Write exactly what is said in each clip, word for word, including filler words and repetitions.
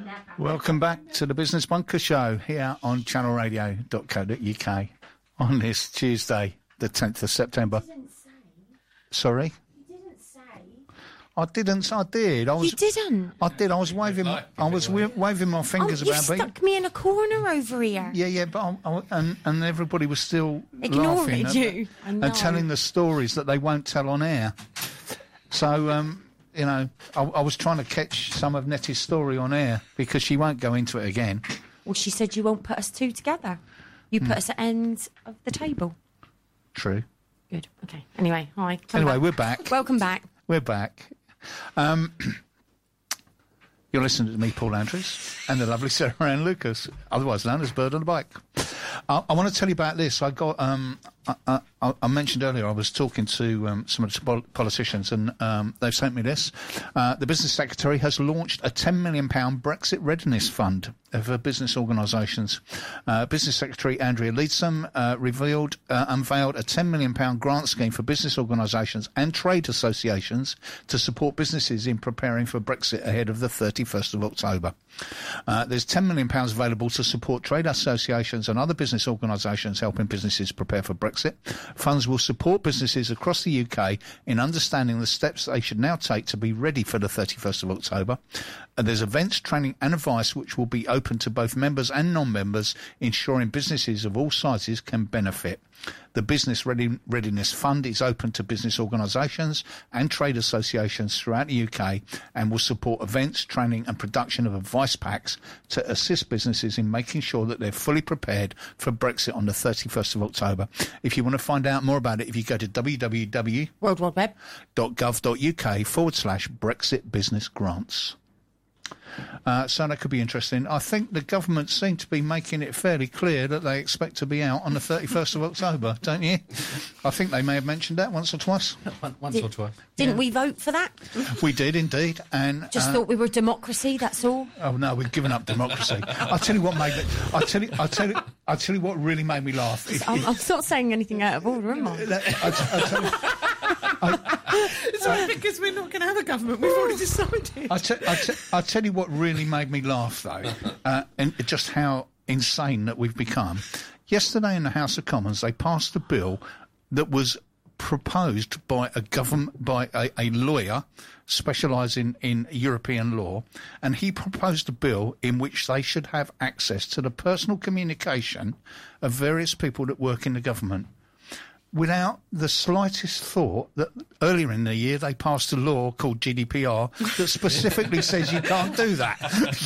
Welcome back to the Business Bunker Show here on channel radio dot co dot uk on this Tuesday, the tenth of September. You didn't say. Sorry? You didn't say. I didn't. I did. I was. You didn't. I did. I was waving. My, I was wa- waving my fingers Oh, you about. stuck being, me in a corner over here. yeah, yeah, but I, I, and and everybody was still Ignoring laughing you. I and, know. and telling the stories that they won't tell on air. So, um, you know, I, I was trying to catch some of Nettie's story on air because she won't go into it again. Well, she said you won't put us two together. You put Hmm. us at ends of the table. True. Good. Okay. Anyway, hi. Come Anyway, back. we're back. Welcome back. We're back. Um, you're listening to me, Paul Andrews, and the lovely Sarah Ann Lucas, otherwise known as Bird on the Bike. I, I want to tell you about this. I got. Um, I, I, I mentioned earlier I was talking to um, some of the pol- politicians, and um, they've sent me this. Uh, the Business Secretary has launched a ten million pounds Brexit Readiness Fund for business organisations. Uh, Business Secretary Andrea Leadsom uh, revealed, uh, unveiled a ten million pounds grant scheme for business organisations and trade associations to support businesses in preparing for Brexit ahead of the thirty-first of October. Uh, there's ten million pounds available to support trade associations and other business organisations helping businesses prepare for Brexit. Funds will support businesses across the U K in understanding the steps they should now take to be ready for the thirty-first of October. And there's events, training and advice which will be open to both members and non-members, ensuring businesses of all sizes can benefit. The Business Ready- Readiness Fund is open to business organisations and trade associations throughout the U K and will support events, training and production of advice packs to assist businesses in making sure that they're fully prepared for Brexit on the thirty-first of October. If you want to find out more about it, if you go to w w w World Wide Web. dot gov dot u k forward slash Brexit Business Grants. Uh, so that could be interesting. I think the government seem to be making it fairly clear that they expect to be out on the thirty-first of October, don't you? I think they may have mentioned that once or twice. Once Did- or twice. Didn't Yeah. we vote for that? We did indeed, and Just uh, thought we were democracy, that's all. oh no, we've given up democracy. I'll tell you what made me. I'll tell you. I'll tell you. I'll tell you what really made me laugh. If- I'm, if- I'm not saying anything out of order, am I? I'll, t- I'll tell you. It's all because we're not going to have a government. We've already decided. I'll, te- I'll, te- I'll tell you what really made me laugh, though, uh, and just how insane that we've become. Yesterday in the House of Commons, they passed a bill that was proposed by a government, by a, a lawyer specialising in European law, and he proposed a bill in which they should have access to the personal communication of various people that work in the government, without the slightest thought that earlier in the year they passed a law called G D P R that specifically says you can't do that.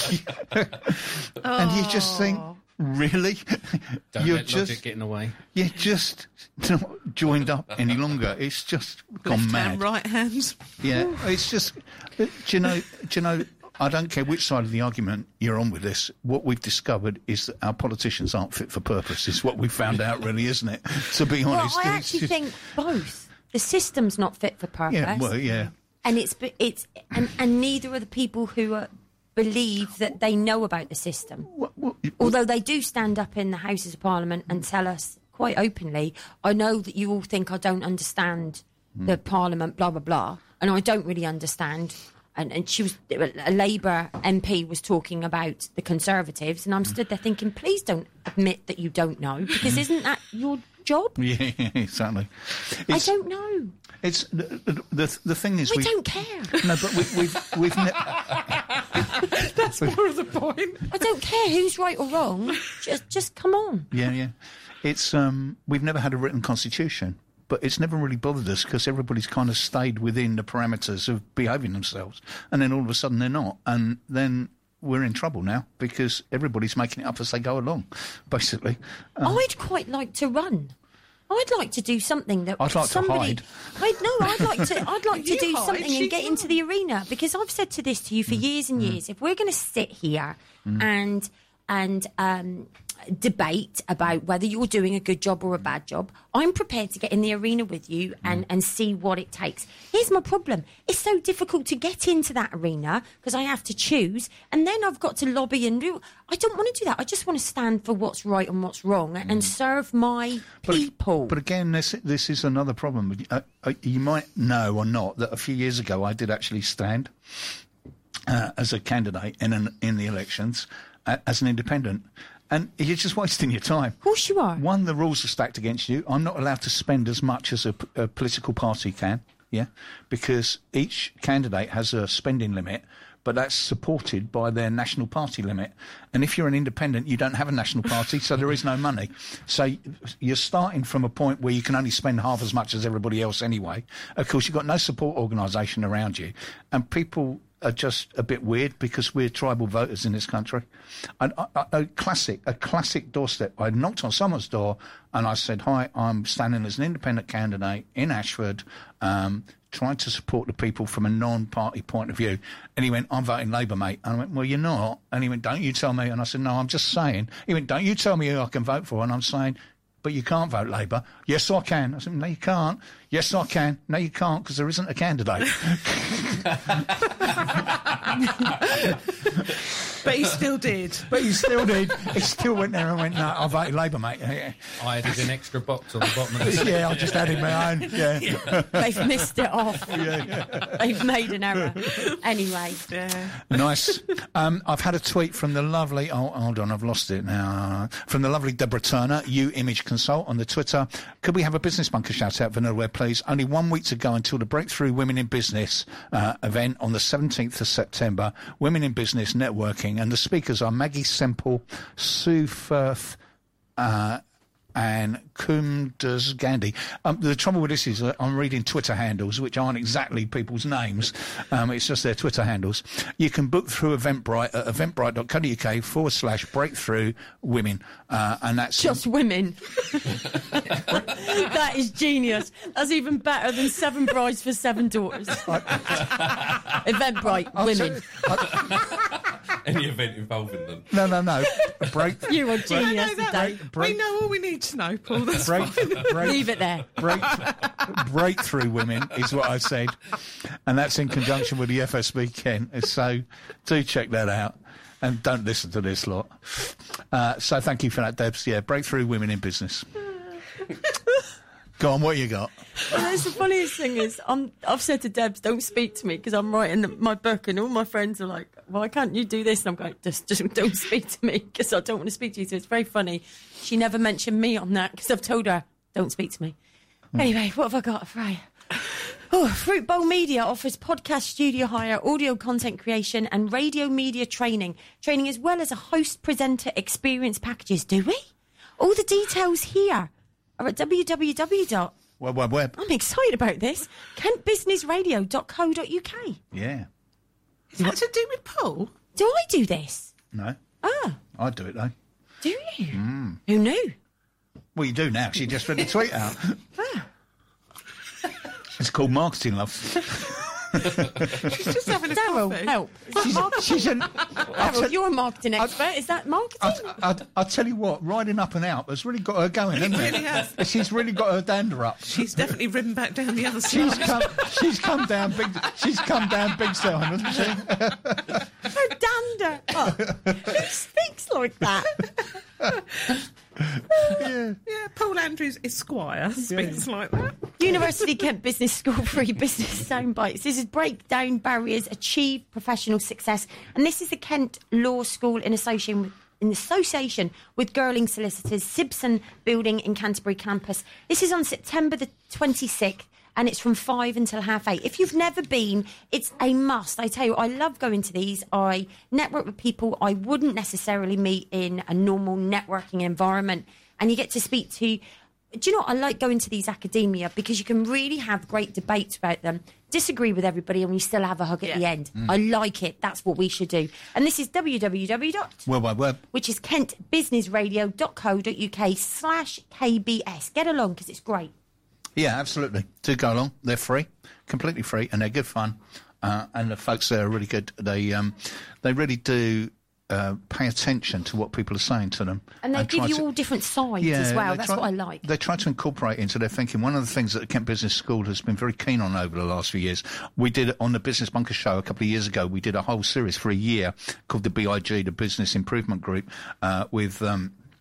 And you just think, really? Don't You're let just, logic get in the way. you're just not joined up any longer. It's just gone Left mad. hand, right hand. Yeah, it's just, do you know, do you know, I don't care which side of the argument you're on with this. What we've discovered is that our politicians aren't fit for purpose. Is what we've found out, really, isn't it? To be Well, honest. I It's actually just- think both. The system's not fit for purpose. Yeah, well, yeah. And it's it's and, and neither are the people who are, believe that they know about the system. What, what, Although they do stand up in the Houses of Parliament and tell us quite openly, I know that you all think I don't understand the Parliament, blah, blah, blah, and I don't really understand. And, and she was, a Labour M P was talking about the Conservatives, and I'm stood there thinking, please don't admit that you don't know, because isn't that your job? Yeah, exactly. I It's, don't know. It's the, the the the thing is We we don't care. no, but we, we've we've ne- That's more of the point. I don't care who's right or wrong. Just, just come on. yeah yeah. It's um we've never had a written constitution, but it's never really bothered us because everybody's kind of stayed within the parameters of behaving themselves, and then all of a sudden they're not, and then we're in trouble now because everybody's making it up as they go along, basically. Um, I'd quite like to run. I'd like to do something that I'd like to somebody. hide. I'd no. I'd like to. I'd like to You do hide, something she and get into can't. the arena, because I've said to this to you for Mm. years and years. If we're going to sit here and and um, debate about whether you're doing a good job or a bad job, I'm prepared to get in the arena with you and, and see what it takes. Here's my problem. It's so difficult to get into that arena because I have to choose, and then I've got to lobby and do... I don't want to do that. I just want to stand for what's right and what's wrong and serve my But, people. but again, this this is another problem. Uh, uh, you might know or not that a few years ago I did actually stand uh, as a candidate in an, in the elections uh, as an independent. And you're just wasting your time. Of course you are. One, the rules are stacked against you. I'm not allowed to spend as much as a, a political party can, yeah, because each candidate has a spending limit, but that's supported by their national party limit. And if you're an independent, you don't have a national party, so there is no money. So you're starting from a point where you can only spend half as much as everybody else anyway. Of course, you've got no support organisation around you, and people are just a bit weird because we're tribal voters in this country. And a, a, a classic, a classic doorstep. I knocked on someone's door and I said, "Hi, I'm standing as an independent candidate in Ashford, um, trying to support the people from a non-party point of view." And he went, "I'm voting Labour, mate." And I went, "Well, you're not." And he went, "Don't you tell me." And I said, "No, I'm just saying." He went, "Don't you tell me who I can vote for." And I'm saying, "But you can't vote Labour." "Yes, I can." I said, "No, you can't." "Yes, I can." "No, you can't, because there isn't a candidate." But he still did. But he still did. He still went there and went, "No, I voted Labour, mate." I added an extra box on the bottom of the Yeah, I just added my own. Yeah. They've missed it off. Yeah, yeah. They've made an error. Anyway. Yeah. Nice. Um, I've had a tweet from the lovely, oh, hold on, I've lost it now. From the lovely Deborah Turner, You Image Consult on the Twitter. Could we have a Business Bunker shout out for nowhere, please? Only one week to go until the Breakthrough Women in Business uh, event on the seventeenth of September. Women in Business Networking. And the speakers are Maggie Semple, Sue Firth, uh, and Kumdas Gandhi. Um, the trouble with this is that I'm reading Twitter handles, which aren't exactly people's names. Um, it's just their Twitter handles. You can book through Eventbrite at eventbrite.co.uk forward slash breakthrough women. Uh, and that's Just women. That is genius. That's even better than Seven Brides for Seven Daughters. Eventbrite, I'll women. tell you- any event involving them. No, no, no. Break. You are I genius know that. today. break- We know all we need to know, Paul. That's Break, fine. break, Leave it there. break, breakthrough women is what I said, and that's in conjunction with the F S B Kent. So do check that out, and don't listen to this lot. Uh, so thank you for that, Debs. Yeah, breakthrough women in business. Go on, what you got? And that's the funniest thing is, I'm, I've said to Debs, don't speak to me because I'm writing the, my book, and all my friends are like, "Why can't you do this?" And I'm going, just, just don't speak to me because I don't want to speak to you. So it's very funny. She never mentioned me on that because I've told her, don't speak to me. Mm. Anyway, what have I got, Freya? Oh, Fruit Bowl Media offers podcast studio hire, audio content creation, and radio media training. Training as well as a host presenter experience packages. Do we? All the details here are at www. Web, web, web. I'm excited about this. kent business radio dot co dot uk. Yeah. Is that to do with Paul? Do I do this? No, Ah, I'd do it though. do you? Mm. Who knew? Well, you do now, because you just read the tweet out. Ah. It's called marketing, love. She's just having a Daryl, coffee. help. Is that She's, marketing? she's an. Daryl, you're a marketing expert. Is that marketing? I, I, I tell you what, riding up and out has really got her going, hasn't it? really has. She's really got her dander up. She's definitely ridden back down the other She's side. come. She's come down big. She's come down big time, hasn't she? Her dander. Oh, who speaks like that? Yeah. Yeah, Paul Andrews Esquire speaks like that. University Kent Business School free business sound bites. This is break down barriers, achieve professional success, and this is the Kent Law School in association with. In association with Girling Solicitors, Sibson Building in Canterbury campus. This is on September the twenty-sixth, and it's from five until half eight. If you've never been, it's a must. I tell you, I love going to these. I network with people I wouldn't necessarily meet in a normal networking environment, and you get to speak to. Do you know what? I like going to these academia because you can really have great debates about them, disagree with everybody, and we still have a hug at Yeah. the end. I like it. That's what we should do. And this is www. Web, web, web. Which is kent business radio dot co dot uk slash K B S. Get along because it's great. Yeah, absolutely. Do go along. They're free, completely free, and they're good fun. Uh, and the folks there are really good. They um, they really do uh, pay attention to what people are saying to them. And they give try you to- all different sides as well. they That's try- what I like. They try to incorporate into their thinking. One of the things that the Kent Business School has been very keen on over the last few years, we did on the Business Bunker show a couple of years ago, we did a whole series for a year called the B I G, the Business Improvement Group, uh, with... Um,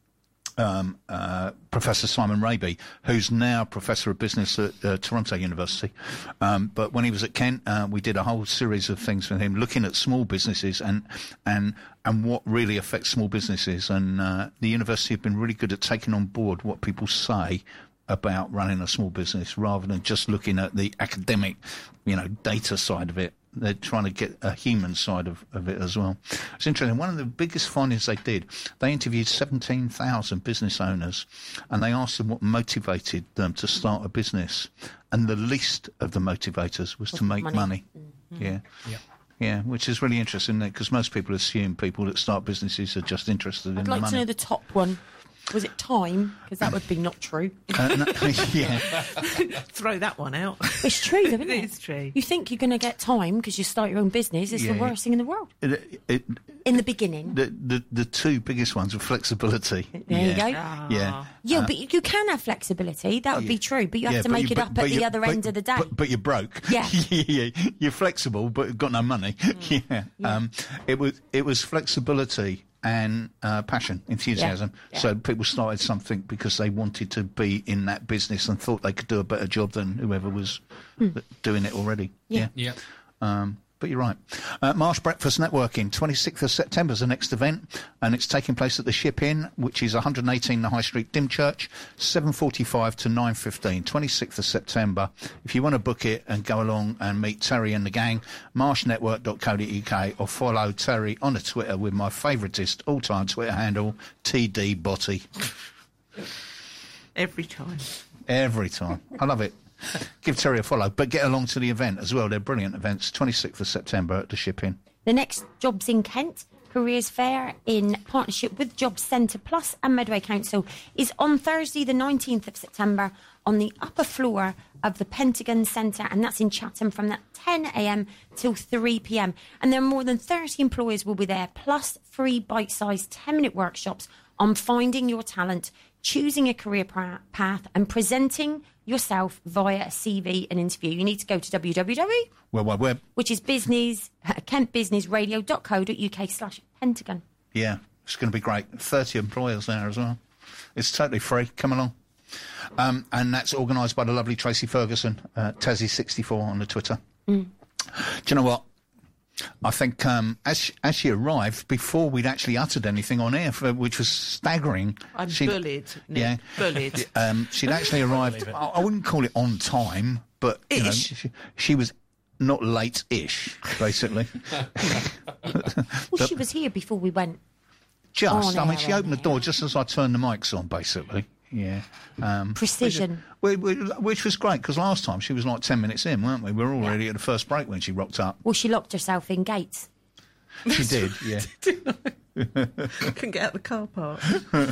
um, uh, Professor Simon Raby, who's now Professor of Business at uh, Toronto University. Um, but when he was at Kent, uh, we did a whole series of things with him, looking at small businesses and and and what really affects small businesses. And uh, the university have been really good at taking on board what people say about running a small business, rather than just looking at the academic, you know, data side of it. They're trying to get a human side of, of it as well. It's interesting. One of the biggest findings they did, they interviewed seventeen thousand business owners, and they asked them what motivated them to start a business. And the least of the motivators was to make money. money. Mm-hmm. Yeah. Yeah. Yeah, which is really interesting, isn't it? Because most people assume people that start businesses are just interested I'd in the like money. to know the top one. Was it time? Because that would be not true. Uh, no, yeah. Throw that one out. It's true, though, isn't it? It is true. You think you're going to get time because you start your own business. It's Yeah. the worst thing in the world. It, it, In the beginning. the, the the two biggest ones are flexibility. There yeah. you go. Yeah. Yeah, Uh, but you, you can have flexibility. That would be true. But you have yeah, to but make you- it but- up but at the you- other but- end of the day. But, but you're broke. Yeah. yeah. You're flexible, but got no money. Mm. Yeah. Um, it was it was flexibility and uh, passion, enthusiasm. Yeah. So people started something because they wanted to be in that business and thought they could do a better job than whoever was doing it already. Yeah. Yeah. Um, but you're right. Uh, Marsh Breakfast Networking, twenty-sixth of September is the next event, and it's taking place at the Ship Inn, which is one eighteen the High Street, Dymchurch, seven forty-five to nine fifteen, twenty-sixth of September. If you want to book it and go along and meet Terry and the gang, marsh network dot co dot uk, or follow Terry on the Twitter with my favouriteest all-time Twitter handle, T D Botty. Every time. Every time. I love it. Give Terry a follow, but get along to the event as well. They're brilliant events. twenty-sixth of September at the Ship Inn. The next Jobs in Kent Careers Fair, in partnership with Jobs Centre Plus and Medway Council, is on Thursday the nineteenth of September on the upper floor of the Pentagon Centre, and that's in Chatham from that ten a m till three p m. And there are more than thirty employers will be there, plus free bite-sized ten-minute workshops on finding your talent, choosing a career pra- path and presenting yourself via a C V and interview. You need to go to w w w World Wide Web. which is business, kent business radio dot co dot uk slash Pentagon. Yeah, it's going to be great. thirty employers there as well. It's totally free. Come along. Um, and that's organised by the lovely Tracy Ferguson, uh, Tassie sixty-four on the Twitter. Mm. Do you know what? I think um, as, she, as she arrived, before we'd actually uttered anything on air, for, which was staggering. I'm she'd- bullied, Nick. Yeah. Bullied. Um, she'd actually arrived, I, I wouldn't call it on time, but you know, Ish. she, she was not late-ish, basically. Well, she was here before we went. Just, On I mean, air, she on opened the air. door just as I turned the mics on, basically. Yeah. Um, Precision. which, which, which was great, because last time she was like ten minutes in, weren't we? We were already at the first break when she rocked up. Well, she locked herself in gates. She did, yeah. Couldn't get out the car park.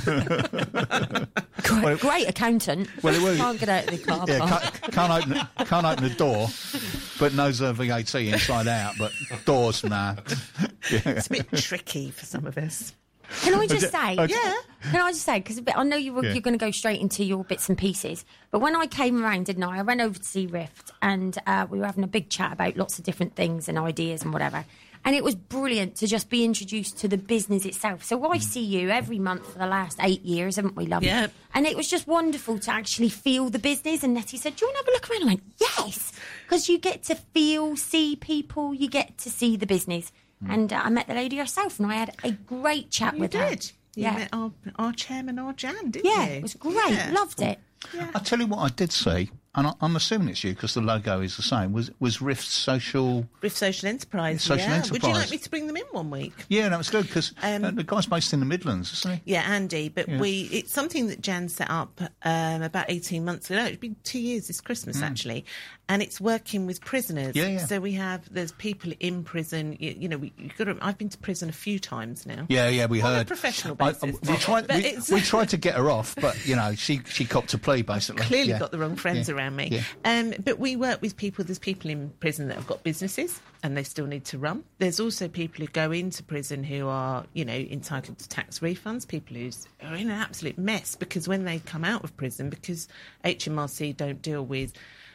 Great, Well, great accountant. well, it was- Can't get out of the car Yeah, park. can't, can't, open, can't open the door, but knows her V A T inside out, but doors, nah. It's a bit tricky for some of us. Can I just say? Okay. Yeah. Can I just say, because I know you were, Yeah. you're going to go straight into your bits and pieces, but when I came around, didn't I? I went over to see Rift, and uh, we were having a big chat about lots of different things and ideas and whatever. And it was brilliant to just be introduced to the business itself. So I see you every month for the last eight years, haven't we, love? Yeah. And it was just wonderful to actually feel the business. And Nettie said, do you want to have a look around? I went, yes, because you get to feel, see people, you get to see the business. And uh, I met the lady herself, and I had a great chat You with her. did. You yeah. met our, our chairman, our Jan, didn't Yeah, you? it was great. Yeah. Loved it. I tell you what I did see, and I, I'm assuming it's you because the logo is the same, was, was Rift's social... With Social Enterprise, Social yeah. Would you Enterprise. like me to bring them in one week? Yeah, that was good, because Um, uh, the guy's based in the Midlands, isn't he? Yeah, Andy, but Yeah. we it's something that Jan set up um, about eighteen months ago. It's been two years this Christmas, actually, and it's working with prisoners. Mm. Yeah, yeah. So we have, there's people in prison, you, you know, we, you've got to, I've been to prison a few times now. Yeah, yeah, we On a heard. professional I- basis. we, tried, But we, it's- we tried to get her off, but, you know, she, she copped a plea, basically. Clearly Yeah. got the wrong friends Yeah. around me. Yeah. Um, but we work with people, there's people in prison that have got businesses and they still need to run. There's also people who go into prison who are, you know, entitled to tax refunds, people who are in an absolute mess because when they come out of prison, because H M R C don't deal with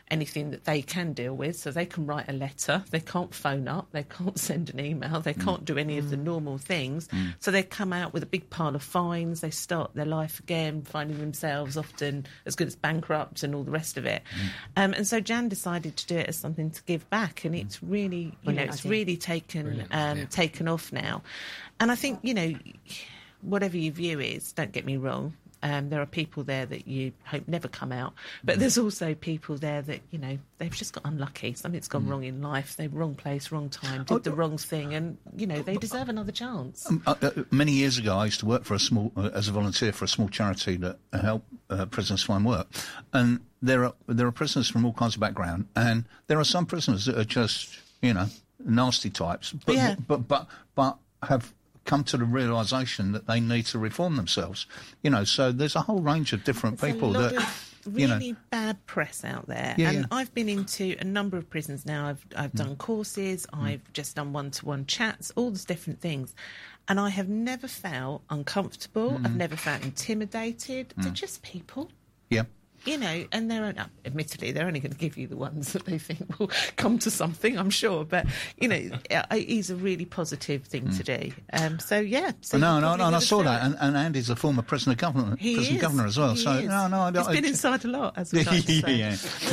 anything that they can deal with. So they can write a letter, they can't phone up, they can't send an email, they can't do any of the normal things. Mm. So they come out with a big pile of fines, they start their life again, finding themselves often as good as bankrupt and all the rest of it. Mm. Um, and so Jan decided to do it as something to give back, and it's really, you Brilliant know, it's idea. really taken um, yeah. taken off now. And I think, you know, whatever your view is, don't get me wrong, Um, there are people there that you hope never come out. But there's also people there that, you know, they've just got unlucky. Something's gone mm. wrong in life. They're wrong place, wrong time, did oh, the wrong thing. And, you know, they deserve another chance. Um, uh, uh, many years ago, I used to work for a small, uh, as a volunteer for a small charity that uh, helped uh, prisoners find work. And there are, there are prisoners from all kinds of background. And there are some prisoners that are just, you know, nasty types. But, yeah. but, but, but have come to the realisation that they need to reform themselves. You know, so there's a whole range of different There's people a lot that... Of really you know, bad press out there. Yeah, and yeah. I've been into a number of prisons now. I've, I've mm. done courses, mm. I've just done one-to-one chats, all these different things. And I have never felt uncomfortable. Mm. I've never felt intimidated. Mm. They're just people. Yeah. You know, and they're, admittedly, they're only going to give you the ones that they think will come to something, I'm sure. But, you know, it is a really positive thing mm. to do. Um, so, yeah. So no, no, no, and I saw that. And, and Andy's a former prisoner governor, he prison is. governor as well. He so, is. no, no. I don't, He's been I, inside a lot, as we like to say.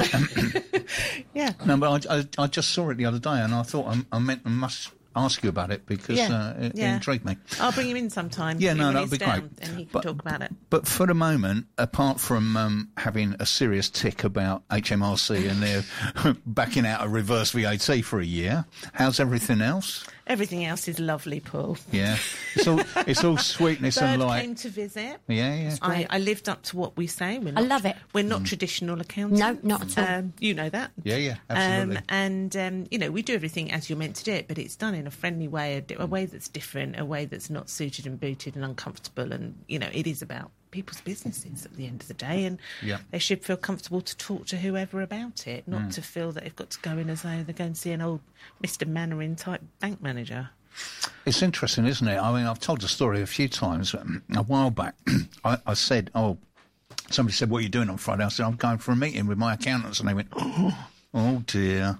yeah. yeah. No, but I, I, I just saw it the other day and I thought I, I meant I must ask you about it because yeah. uh, it, yeah. it intrigued me. I'll bring him in sometime. Yeah, no, that that'd be great. And he can but, talk about it. But for the moment, apart from um, having a serious tick about H M R C and they're backing out a reverse V A T for a year, how's everything else? Everything else is lovely, Paul. Yeah, it's all it's all sweetness Bird and light. Came to visit. Yeah, yeah. I, I lived up to what we say. We're I not, love it. We're not mm. traditional accountants. No, not at all. Um, you know that. Yeah, yeah, absolutely. Um, and um, you know, we do everything as you're meant to do it, but it's done in a friendly way, a, di- a way that's different, a way that's not suited and booted and uncomfortable. And you know, it is about people's businesses at the end of the day, and yeah. they should feel comfortable to talk to whoever about it, not mm. to feel that they've got to go in as though they're going to see an old Mister Mannering type bank manager. It's interesting, isn't it? I mean, I've told the story a few times. Um, a while back, I, I said, oh, somebody said, what are you doing on Friday? I said, I'm going for a meeting with my accountants. And they went, oh, oh dear.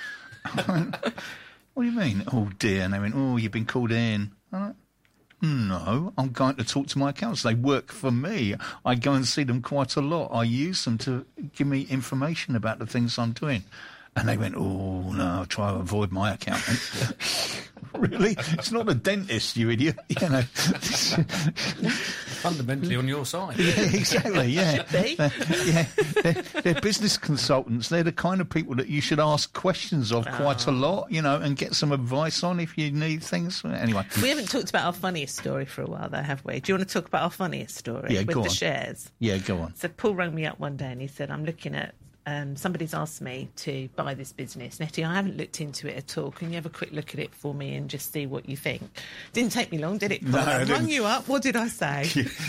I went, what do you mean, oh dear? And they went, oh, you've been called in. I went, no, I'm going to talk to my accountants. They work for me. I go and see them quite a lot. I use them to give me information about the things I'm doing. And they went, oh, no, I'll try to avoid my accountant. Really? It's not a dentist, you idiot. You know. Fundamentally on your side. Yeah, exactly, yeah. They? They're, yeah. They're, they're business consultants. They're the kind of people that you should ask questions of quite oh. a lot, you know, and get some advice on if you need things. Anyway. We haven't talked about our funniest story for a while, though, have we? Do you want to talk about our funniest story yeah, with go the on. shares? Yeah, go on. So Paul rang me up one day and he said, I'm looking at Um, somebody's asked me to buy this business. Nettie, I haven't looked into it at all. Can you have a quick look at it for me and just see what you think? Didn't take me long, did it? No, I it rang didn't. you up. What did I say?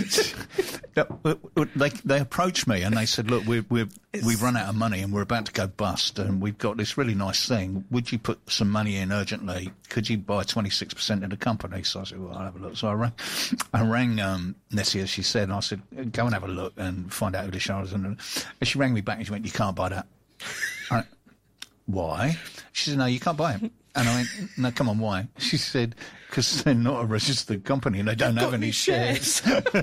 they, they approached me and they said, look, we're, we're, we've run out of money and we're about to go bust and we've got this really nice thing. Would you put some money in urgently? Could you buy twenty-six percent of the company? So I said, well, I'll have a look. So I rang, I rang um, Nessie, as she said, and I said, go and have a look and find out who the shareholders are. And she rang me back and she went, you can't buy that. I went, why? She said, no, you can't buy it. And I went, no, come on, why? She said, because they're not a registered company and they don't have any shares.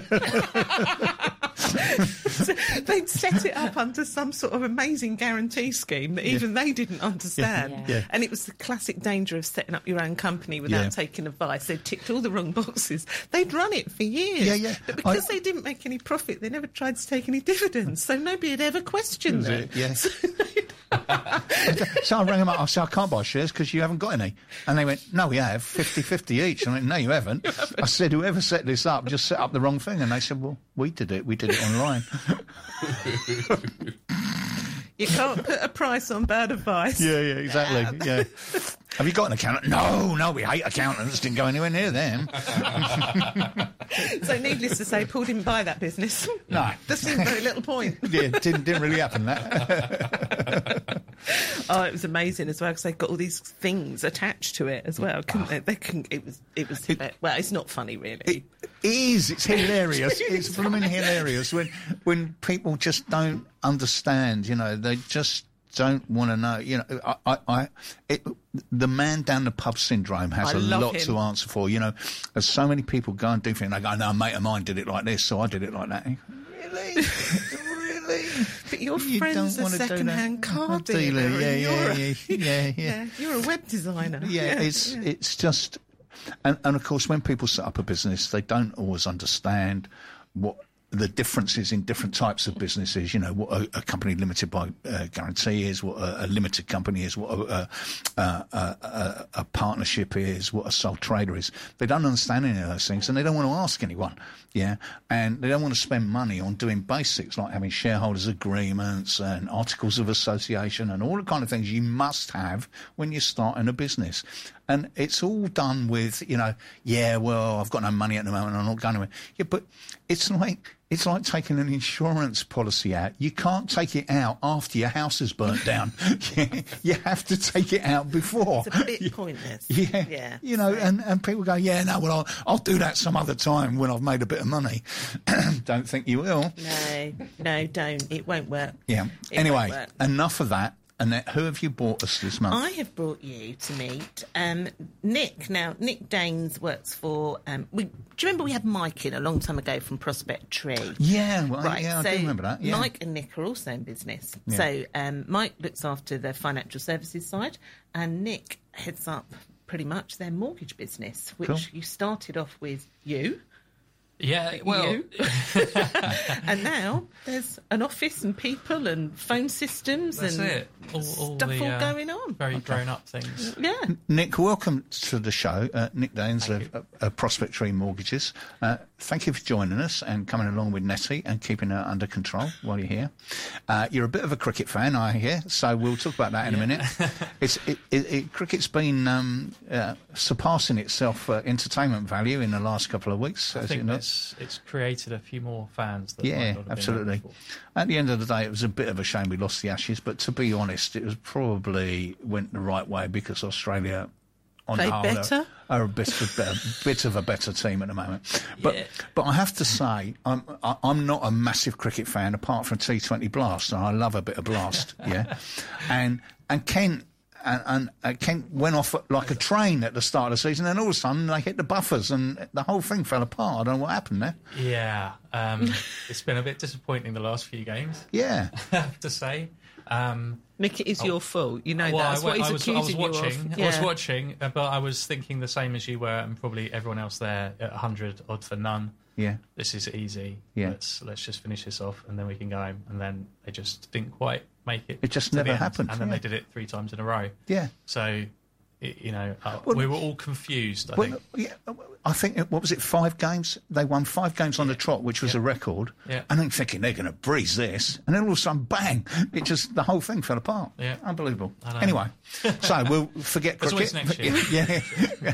So they'd set it up under some sort of amazing guarantee scheme that even yeah. they didn't understand. Yeah. Yeah. And it was the classic danger of setting up your own company without Yeah. taking advice. They'd ticked all the wrong boxes. They'd run it for years. Yeah, yeah. But because I- they didn't make any profit, they never tried to take any dividends. So nobody had ever questioned them. Yeah. So So I rang them up. I said, I can't buy shares because you haven't got any. And they went, no, we have, fifty-fifty each. I went, no, you haven't. you haven't. I said, whoever set this up just set up the wrong thing. And they said, well, we did it. We did it online. you can't put a price on bad advice. Yeah, yeah, exactly. Yeah. Have you got an accountant? No, no, we hate accountants. Didn't go anywhere near them. So needless to say, Paul didn't buy that business. No. There seemed very little point. Yeah, didn't, didn't really happen, that. Oh, it was amazing as well because they got all these things attached to it as well, couldn't they? They couldn't. It was. It was. Well, it's not funny, really. It is. It's hilarious. It's blooming hilarious when when people just don't understand. You know, they just don't want to know. You know, I, I, I it, the man down the pub syndrome has I a love lot him. to answer for. You know, there's so many people go and do things. They go, no, a mate of mine did it like this, so I did it like that. Really? Really? But your You friend's don't a wanna do second-hand that. car A dealer, dealer. yeah, and yeah, you're a- yeah, yeah, yeah. yeah, you're a web designer. Yeah, it's it's just, and, and of course, when people set up a business, they don't always understand what the differences in different types of businesses. You know, what a, a company limited by uh, guarantee is, what a, a limited company is, what a, a, a, a, a partnership is, what a sole trader is. They don't understand any of those things, and they don't want to ask anyone. Yeah, and they don't want to spend money on doing basics like having shareholders agreements and articles of association and all the kind of things you must have when you're starting a business. And it's all done with, you know, yeah, well, I've got no money at the moment, I'm not going anywhere. Yeah, but it's like it's like taking an insurance policy out. You can't take it out after your house is burnt down. You have to take it out before. It's a bit pointless. Yeah, Yeah. you know, and, and people go, yeah, no, well, I'll, I'll do that some other time when I've made a bit of money. Don't think you will. No, no, don't. It won't work. Yeah. It Anyway, won't work. enough of that. Annette, who have you brought us this month? I have brought you to meet um, Nick. Now, Nick Daines works for. Um, we, do you remember we had Mike in a long time ago from Prospect Tree? Yeah, well, Right, yeah, I so do remember that. Yeah. Mike and Nick are also in business. Yeah. So um, Mike looks after the financial services side, and Nick heads up pretty much their mortgage business, which Cool. you started off with you. Yeah, well, You. And now there's an office and people and phone systems that's and it. All, all stuff the, all uh, going on. Very grown-up things. Yeah. Nick, welcome to the show. Uh, Nick Daines Thank of uh, Prospect Tree Mortgages. Uh, thank you for joining us and coming along with Nettie and keeping her under control while you're here. Uh, you're a bit of a cricket fan, I hear, so we'll talk about that in a minute. It's it, it, it, cricket's been um, uh, surpassing itself for entertainment value in the last couple of weeks. I as think you know. it's, it's created a few more fans. That might Yeah, not have been absolutely. there before. At the end of the day, it was a bit of a shame we lost the Ashes, but to be honest, it was probably went the right way because Australia, on Played the whole, better? are, are a bit of a better, bit of a better team at the moment. But Yeah. but I have to say, I'm I, I'm not a massive cricket fan apart from T twenty Blast, and I love a bit of Blast. Yeah, and and Kent. And, and uh, Kent went off like a train at the start of the season, and all of a sudden they hit the buffers, and the whole thing fell apart. I don't know what happened there. Yeah, um, it's been a bit disappointing the last few games, Yeah, I have to say. Um, Nick, it is your fault. You know well, that's I, what he's I was, I was accusing watching. you of. I was Yeah. watching, uh, but I was thinking the same as you were, and probably everyone else there at one hundred odd for none. yeah. This is easy. Yeah. Let's let's just finish this off, and then we can go home. And then they just didn't quite make it. It just to the never end. happened, And then yeah. they did it three times in a row. Yeah. So, it, you know, uh, Well, we were all confused. I Well, think. yeah, I think, it- what was it, five games? They won five games on the trot, which was Yeah. a record. Yeah. And I'm thinking they're going to breeze this. And then all of a sudden, bang, it just, the whole thing fell apart. Yeah. Unbelievable. I know. Anyway, so we'll forget There's cricket. always next year. Yeah, yeah,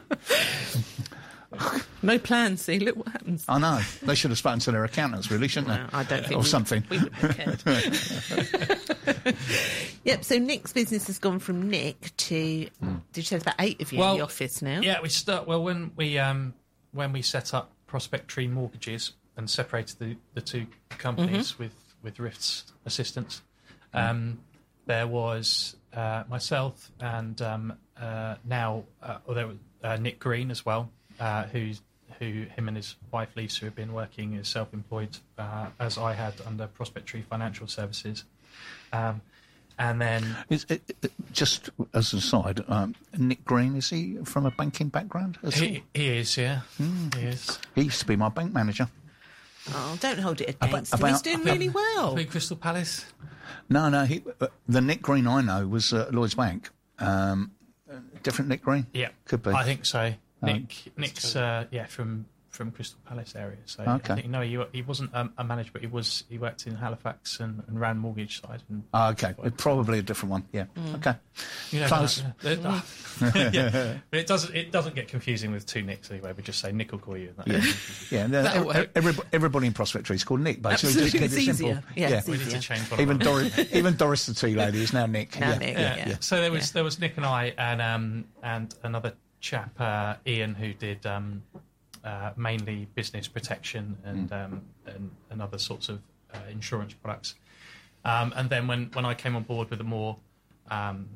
No plan, see, look what happens. I know. They should have spoken to their accountants, really, shouldn't they? No, I don't think Or we, something. We wouldn't have cared. Yep. So Nick's business has gone from Nick to. Hmm. Did you say there's about eight of you in the office now? Yeah, we start well when we um, when we set up Prospect Tree Mortgages and separated the, the two companies Mm-hmm. with with Rift's assistance. Um, there was uh, myself and um, uh, now uh, or there was uh, Nick Green as well, uh, who's who him and his wife Lisa have been working as self-employed uh, as I had under Prospect Tree Financial Services. Um, and then Is it, it- just as an aside, um, Nick Green, is he from a banking background? at all? he, he is, yeah, Hmm. he is. He used to be my bank manager. Oh, don't hold it against him. about- He's doing really well. Big Crystal Palace. No, no. He, uh, the Nick Green I know was uh, Lloyd's Bank. Um, uh, different Nick Green? Yeah, Could be. I think so. Nick, Nick's uh, yeah from from Crystal Palace area. So Okay. I think, no, he he wasn't um, a manager, but he was he worked in Halifax and, and ran mortgage side. And, Oh, okay. Probably a different one. Yeah. Okay. you know, Close. uh, yeah. But it doesn't it doesn't get confusing with two Nicks anyway. We just say Nick will call you. And that. Yeah. no, That'll every, work. everybody, everybody in Prospect Tree is called Nick, basically. Absolutely, Just keep it's it simple. easier. Yeah, it's We need easier. to change one. Even of them. Doris, even Doris the tea lady is now Nick. Now yeah. Nick, yeah. Yeah. yeah. So there was Yeah. there was Nick and I and um and another chap uh, Ian who did um uh, mainly business protection and um and, and other sorts of uh, insurance products. Um, and then when, when I came on board with a more um,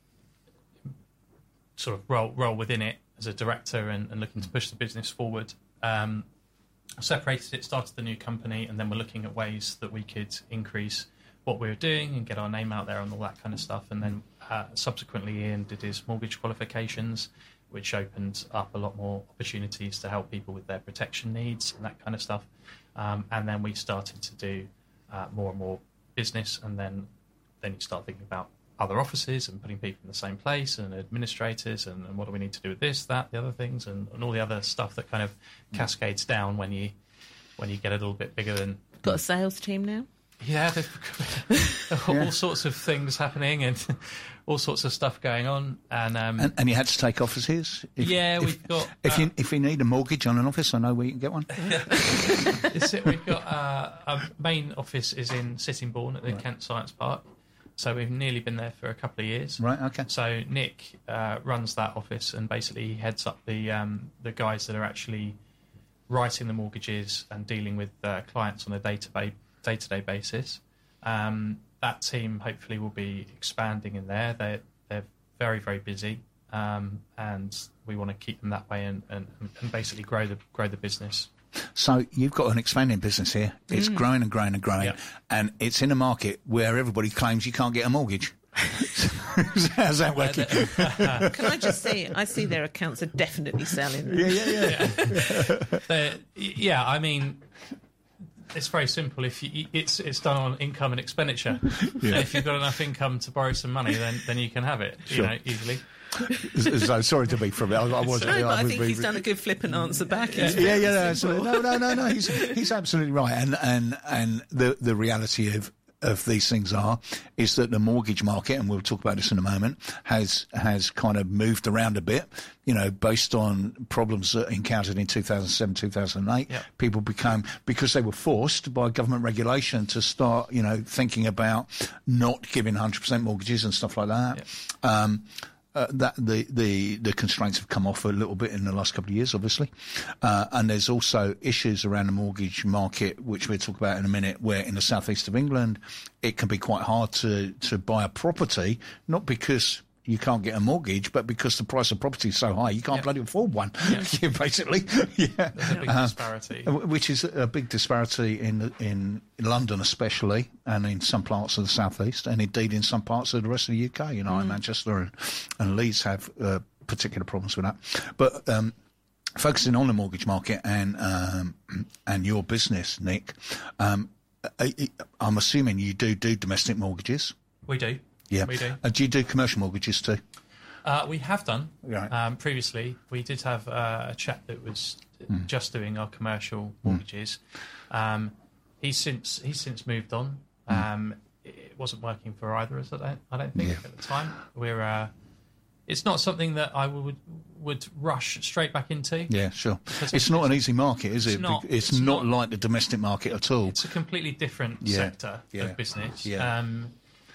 sort of role, role within it as a director and, and looking to push the business forward, um, separated it, started the new company, and then we're looking at ways that we could increase what we were doing and get our name out there and all that kind of stuff. And then uh, subsequently Ian did his mortgage qualifications, which opened up a lot more opportunities to help people with their protection needs and that kind of stuff. Um, and then we started to do uh, more and more business, and then then you start thinking about other offices and putting people in the same place and administrators and, and what do we need to do with this, that, the other things, and, and all the other stuff that kind of cascades down when you when you get a little bit bigger than... Got a sales team now? Yeah, there's all Yeah. sorts of things happening and all sorts of stuff going on. And, um, And, and you had to take offices? If, yeah, if, we've got... If uh, you if you need a mortgage on an office, I know where you can get one. It's it, we've got uh, our main office is in Sittingbourne at the Right. Kent Science Park, so we've nearly been there for a couple of years. Right, okay. So Nick uh, runs that office, and basically he heads up the um, the guys that are actually writing the mortgages and dealing with uh, clients on a day to day to day basis. Um, that team hopefully will be expanding in there. They they're very very busy, um, and we want to keep them that way and, and, and basically grow the grow the business. So you've got an expanding business here. It's Mm. growing and growing and growing, Yeah. and it's in a market where everybody claims you can't get a mortgage. How's that working? Can I just say, I see their accounts are definitely selling. yeah, yeah, yeah. They're- yeah, I mean, it's very simple. If you, it's it's done on income and expenditure. Yeah. If you've got enough income to borrow some money, then then you can have it. Sure. You know, easily. So sorry to be from it. I, I wasn't. No, but I was think being- he's done a good flippant answer back. Yeah, yeah, yeah, no, absolutely. No, no, no, no. He's he's absolutely right. And and and the the reality of of these things are is that the mortgage market, and we'll talk about this in a moment, has has kind of moved around a bit. You know, based on problems that encountered in two thousand seven, two thousand eight, Yep. people became, because they were forced by government regulation to start, you know, thinking about not giving one hundred percent mortgages and stuff like that. Yep. Um, Uh, that the, the, the constraints have come off a little bit in the last couple of years, obviously. Uh, and there's also issues around the mortgage market, which we'll talk about in a minute, where in the southeast of England, it can be quite hard to, to buy a property, not because you can't get a mortgage, but because the price of property is so high, you can't Yeah. bloody afford one, Yeah. basically. yeah. There's a big Uh, disparity. Which is a big disparity in in London especially, and in some parts of the southeast, and indeed in some parts of the rest of the U K. You know, Mm. Manchester and, and Leeds have uh, particular problems with that. But um, focusing on the mortgage market and um, and your business, Nick, um, I, I'm assuming you do do domestic mortgages. We do. Yeah. We do. Uh, do you do commercial mortgages too? Uh, we have done. Right. Um, previously, we did have uh, a chap that was Mm. just doing our commercial mortgages. Um, he's since he's since moved on. Um, it wasn't working for either of us. I don't, I don't think Yeah. at the time. We're. Uh, it's not something that I would would rush straight back into. Yeah, sure. Because It's not an easy market, is it's it? not- it's, it's not, not- like the domestic market at all. It's a completely different Yeah. sector Yeah. of business. Yeah. Um,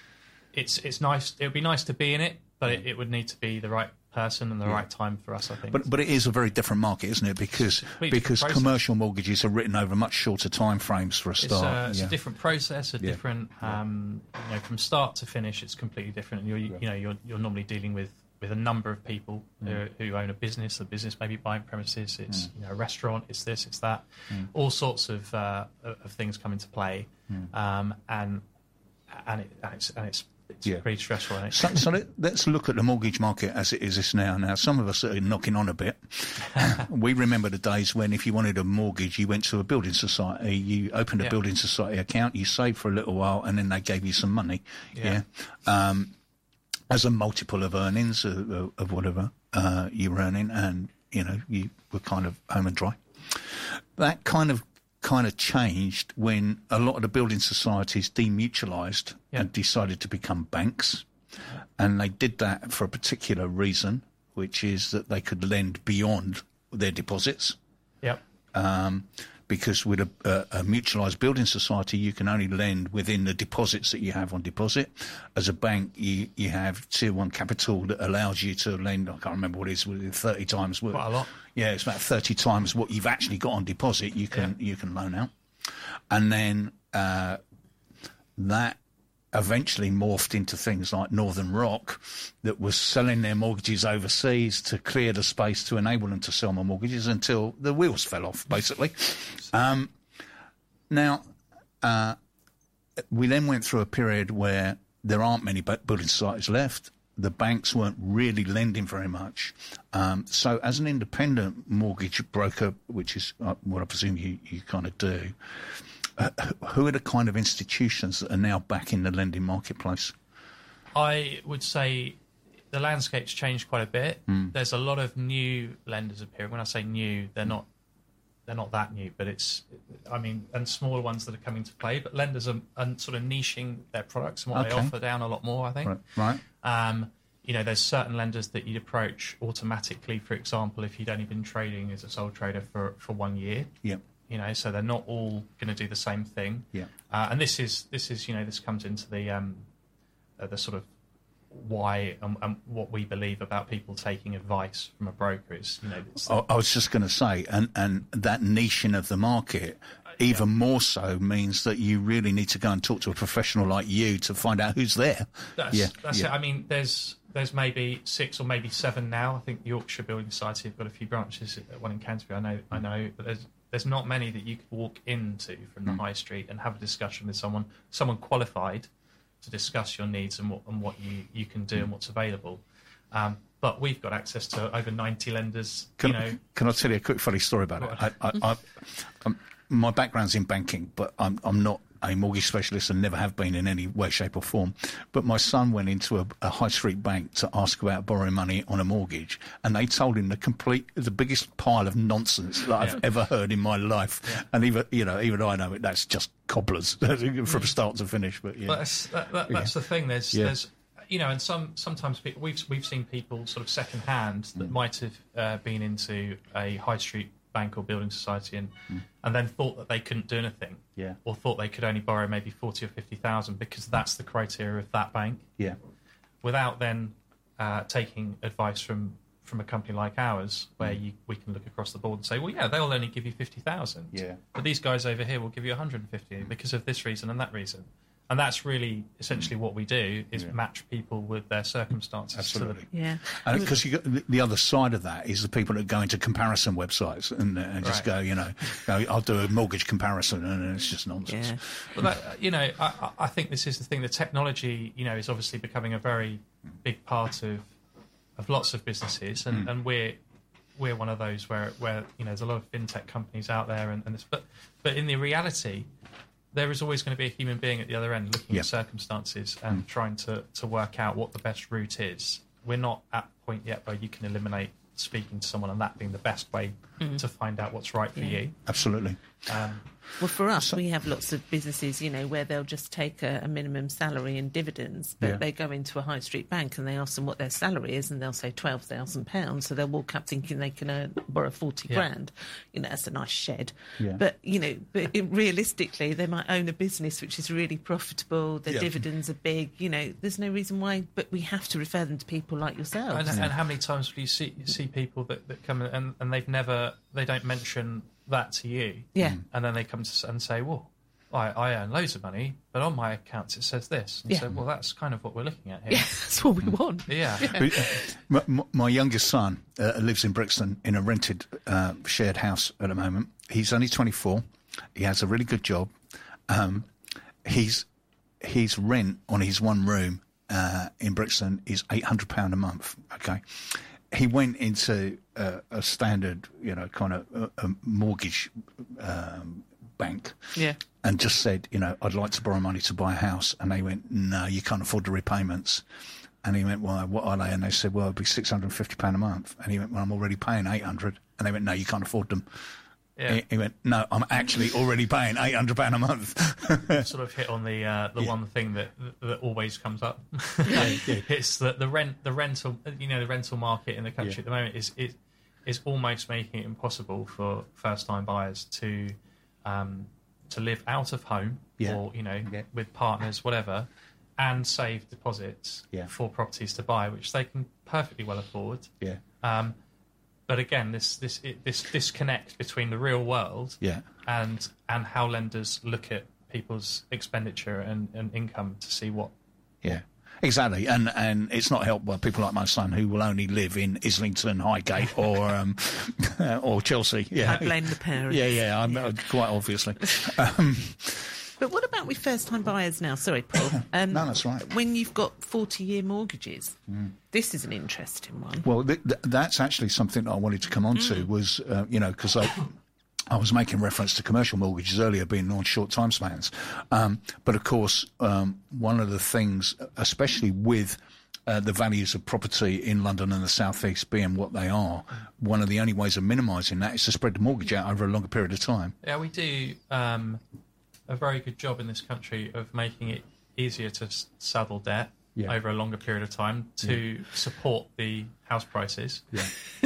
it's it's nice. It would be nice to be in it, but it, it would need to be the right person and the right time for us, I think. But but it is a very different market, isn't it? Because completely because different process. commercial mortgages are written over much shorter time frames for a It's, start. a, it's yeah. a different process, a Yeah. different, um, you know, from start to finish, it's completely different. And you're, you know, you're you're normally dealing with, with a number of people who, who own a business. The business may be buying premises. It's you know, a restaurant. It's this. It's that. All sorts of uh, of things come into play, um, and and, it, and it's and it's it's Yeah. pretty stressful. And it's, So, so let, let's look at the mortgage market as it exists now. Now, some of us are knocking on a bit. We remember the days when if you wanted a mortgage, you went to a building society, you opened a Yeah. building society account, you saved for a little while, and then they gave you some money. Yeah. Yeah. Um, as a multiple of earnings of, of, of whatever uh, you were earning, and, you know, you were kind of home and dry. That kind of kind of changed when a lot of the building societies demutualised Yeah. and decided to become banks. And they did that for a particular reason, which is that they could lend beyond their deposits. yep. Um, because with a, a, a mutualised building society, you can only lend within the deposits that you have on deposit. As a bank, you, you have tier one capital that allows you to lend, I can't remember what it is, thirty times. What, Quite a lot. Yeah, it's about thirty times what you've actually got on deposit you can, you can loan out. And then uh, that eventually morphed into things like Northern Rock, that was selling their mortgages overseas to clear the space to enable them to sell more mortgages until the wheels fell off, basically. Um, now, uh, we then went through a period where there aren't many building societies left. The banks weren't really lending very much. Um, so as an independent mortgage broker, which is uh, what I presume you, you kind of do, uh, who are the kind of institutions that are now back in the lending marketplace? I would say the landscape's changed quite a bit. Mm. There's a lot of new lenders appearing. When I say new, they're not they're not that new, but it's, I mean, and smaller ones that are coming to play. But lenders are, are sort of niching their products and what okay. they offer down a lot more, I think. Right. right. Um, you know, there's certain lenders that you'd approach automatically, for example, if you'd only been trading as a sole trader for, for one year. Yeah. You know, so they're not all going to do the same thing. Yeah. Uh, and this is, this is, you know, this comes into the um, uh, the sort of why and um, um, what we believe about people taking advice from a broker is, you know. It's, I, I was just going to say, and, and that niching of the market even yeah. more so means that you really need to go and talk to a professional like you to find out who's there. That's, yeah. that's yeah. it. I mean, there's there's maybe six or maybe seven now. I think Yorkshire Building Society have got a few branches, one in Canterbury, I know, I know, but there's there's not many that you could walk into from the mm. high street and have a discussion with someone, someone qualified to discuss your needs and what and what you, you can do and what's available. Um, but we've got access to over ninety lenders. Can, you know, can I tell you a quick funny story about it? I, I, I, I'm, my background's in banking, but I'm, I'm not a mortgage specialist and never have been in any way, shape or form. But my son went into a, a high street bank to ask about borrowing money on a mortgage, and they told him the complete, the biggest pile of nonsense that I've yeah. ever heard in my life. Yeah. And even, you know, even I know it, that's just cobblers from start to finish. But yeah, but that's, that, that, that's yeah. the thing. There's, yeah. there's, you know, and some sometimes people, we've we've seen people sort of second hand that mm. might have uh, been into a high street bank or building society and mm. and then thought that they couldn't do anything, yeah, or thought they could only borrow maybe forty or fifty thousand because that's the criteria of that bank, yeah, without then uh, taking advice from from a company like ours, where mm. you, we can look across the board and say, well, yeah, they'll only give you fifty thousand, yeah, but these guys over here will give you one hundred fifty because of this reason and that reason. And that's really essentially what we do, is yeah. match people with their circumstances. Absolutely. To the, yeah. Because you got the other side of that is the people that go into comparison websites and, uh, and just right. go, you know, go, I'll do a mortgage comparison, and it's just nonsense. Yeah. But that, you know, I, I think this is the thing. The technology, you know, is obviously becoming a very big part of of lots of businesses, and, mm. and we're we're one of those where where you know there's a lot of fintech companies out there, and, and this, but but in the reality, there is always going to be a human being at the other end looking yep. at circumstances and mm. trying to, to work out what the best route is. We're not at the point yet where you can eliminate speaking to someone and that being the best way mm. to find out what's right for yeah. you. Absolutely. Um, well, for us, we have lots of businesses, you know, where they'll just take a, a minimum salary and dividends, but yeah. they go into a high street bank and they ask them what their salary is, and they'll say twelve thousand pounds. So they'll walk up thinking they can earn, borrow forty yeah. grand. You know, that's a nice shed. Yeah. But, you know, but it, realistically, they might own a business which is really profitable. Their yeah. dividends are big. You know, there's no reason why, but we have to refer them to people like yourselves. and, and how many times do you see see people that, that come in and, and they've never, they don't mention that to you, yeah, and then they come to and say, well, I, I earn loads of money, but on my accounts it says this. And yeah. so, well, that's kind of what we're looking at here. Yeah, that's what we want. Yeah. yeah. my, my, my youngest son uh, lives in Brixton in a rented uh, shared house at the moment. He's only twenty-four. He has a really good job. Um, he's his rent on his one room uh, in Brixton is eight hundred pounds a month. Okay. He went into uh, a standard, you know, kind of uh, a mortgage um, bank, yeah, and just said, you know, I'd like to borrow money to buy a house, and they went, no, you can't afford the repayments. And he went, well, what are they? And they said, well, it'd be six hundred and fifty pounds a month. And he went, well, I'm already paying eight hundred. And they went, no, you can't afford them. Yeah. He, he went, no, I'm actually already paying eight hundred pounds a month. Sort of hit on the uh, the yeah. one thing that that always comes up. yeah, yeah. It's that the rent, the rental, you know, the rental market in the country yeah. at the moment is is is almost making it impossible for first time buyers to um, to live out of home yeah. or you know yeah. with partners, whatever, and save deposits yeah. for properties to buy, which they can perfectly well afford. Yeah. Um, But again, this this it, this disconnect between the real world yeah. and and how lenders look at people's expenditure and, and income to see what. Yeah. Exactly, and and it's not helped by people like my son who will only live in Islington, Highgate, or um, or Chelsea. Yeah, I blame the parents. Yeah, yeah, I'm, uh, quite obviously. Um, But what about with first-time buyers now? Sorry, Paul. Um, No, that's right. When you've got forty-year mortgages, mm. this is an interesting one. well, th- th- that's actually something that I wanted to come on to. Was uh, you know because I. I was making reference to commercial mortgages earlier being on short time spans. Um, but of course, um, one of the things, especially with uh, the values of property in London and the South East being what they are, one of the only ways of minimising that is to spread the mortgage out over a longer period of time. Yeah, we do um, a very good job in this country of making it easier to s- saddle debt yeah. over a longer period of time to yeah. support the house prices. Yeah.